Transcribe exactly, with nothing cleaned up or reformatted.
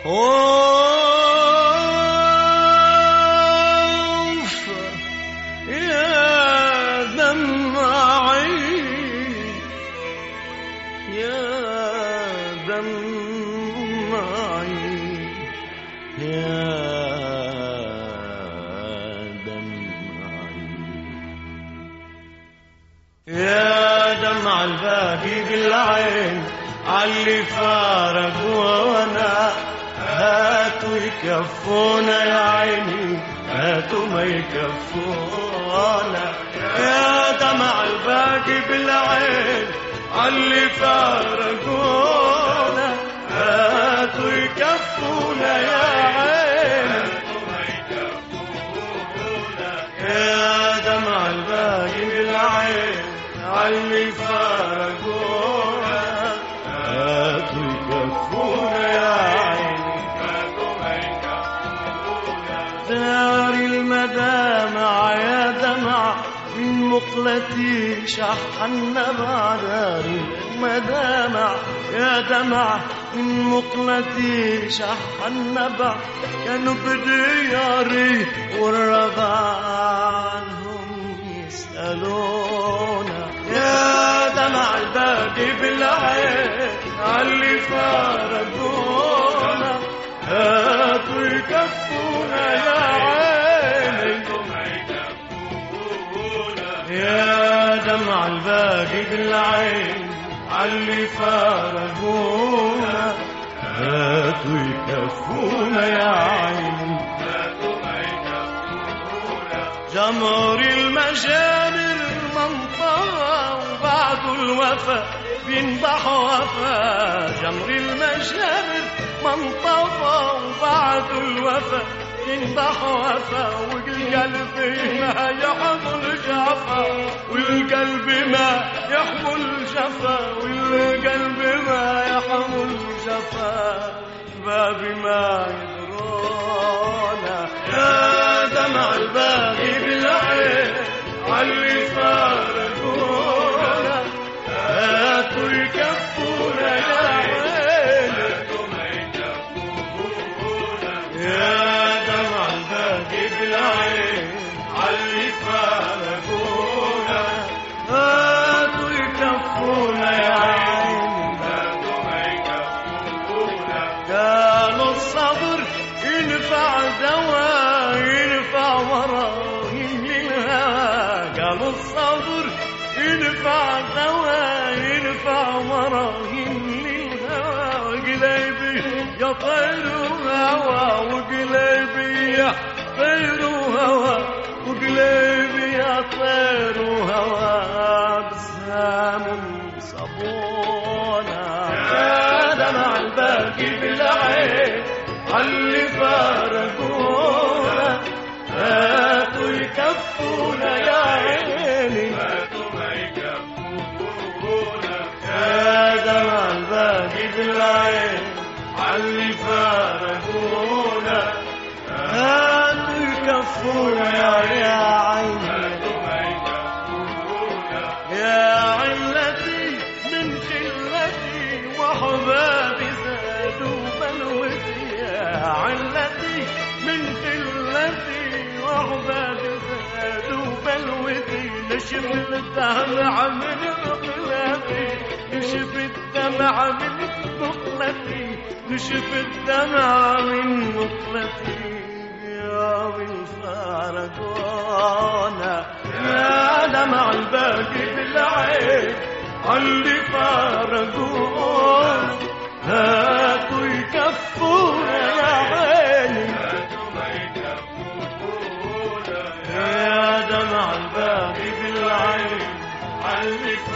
أوف يا دمعي يا دمعي يا دمعي يا دمع الباقي بالعين عاللي فارق وانا هاتوا يكفونا يا عيني هاتوا ما يكفونا يا دمع الباقي بالعين عاللي فارقونا هاتوا يكفونا يا عيني يا دمع الباقي بالعين عاللي فارقونا هاتوا يكفونا يا عيني داري المدامع يا دمع من مقلتي شح النبع داري المدامع يا دمع من مقلتي شح النبع كانوا بدياري والربع عنهم يسألونا يا دمع الباقي بالعين عاللي فارقونا هاتوا يكفونا يا عيني يا دمع الباقي بالعين عاللي فارقونا هاتوا يكفونا يا عيني جمر المجامر منطقة وبعد الوفا بينضح وفا جمر المجامر منطقة وبعد الوفا ينضح وفا والقلب ما يحمل جفا والقلب ما يحمل جفا والقلب ما يحمل جفا بابي ما يدرونا يا دمع الباقي بالعين عاللي فارقونا هاتوا يكفونا يا عيني يا دمع الباقي بالعين عاللي فارقونا هاتوا يكفونا يا عيني قالوا الصبر ينفع دواء ينفع وراهين للهوى قالوا الصبر ينفع دواء ينفع وراهين للهوى وقلبي يا طير هوى وقلبي يا طير هوى وقلبي يا طير هوى بسام صبونا يا دمع الباقي بالعين عاللي فارقونا هاتوا يكفونا يا عيني يا دمع الباقي بالعين عاللي فارقونا هاتوا يكفونا يا عيني يا علتي من خلتي وحبابي زادوا بلوتي يا علتي من خلتي وحبابي زادوا بلوتي نشف الدمع من مقلتي نشف الدمع من مقلتي نشف الدمع من مقلتي يا بالفارقونا يا دمع الباقي بالعين عاللي فارقونا هاتوا يكفونا يا عيني يا دمع الباقي بالعين عاللي